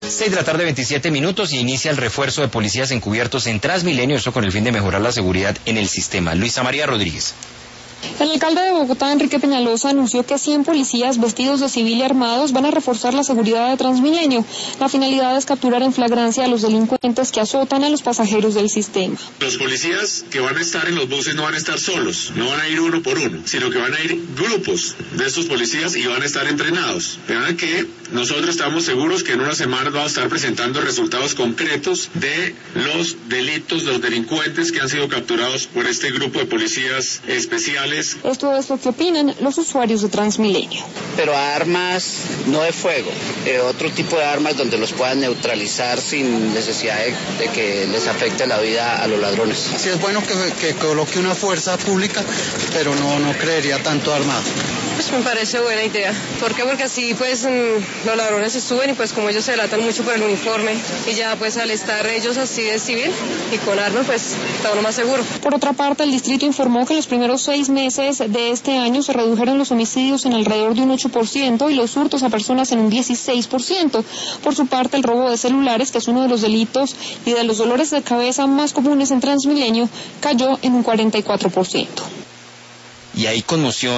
6 de la tarde, 27 minutos, y inicia el refuerzo de policías encubiertos en Transmilenio, eso con el fin de mejorar la seguridad en el sistema. Luisa María Rodríguez. El alcalde de Bogotá, Enrique Peñalosa, anunció que 100 policías vestidos de civil y armados van a reforzar la seguridad de Transmilenio. La finalidad es capturar en flagrancia a los delincuentes que azotan a los pasajeros del sistema. Los policías que van a estar en los buses no van a estar solos, no van a ir uno por uno, sino que van a ir grupos de estos policías y van a estar entrenados. Vean que nosotros estamos seguros que en una semana vamos a estar presentando resultados concretos de los delitos, de los delincuentes que han sido capturados por este grupo de policías especiales. Esto es lo que opinan los usuarios de Transmilenio. Pero armas no de fuego, otro tipo de armas donde los puedan neutralizar sin necesidad de que les afecte la vida a los ladrones. Sí es bueno que coloque una fuerza pública, pero no creería tanto armado. Pues me parece buena idea. ¿Por qué? Porque así pues los ladrones se suben y pues como ellos se delatan mucho por el uniforme y ya pues al estar ellos así de civil y con armas pues está uno más seguro. Por otra parte, el distrito informó que en los primeros 6 meses de este año se redujeron los homicidios en alrededor de un 8% y los hurtos a personas en un 16%. Por su parte, el robo de celulares, que es uno de los delitos y de los dolores de cabeza más comunes en Transmilenio, cayó en un 44%. Y hay conmoción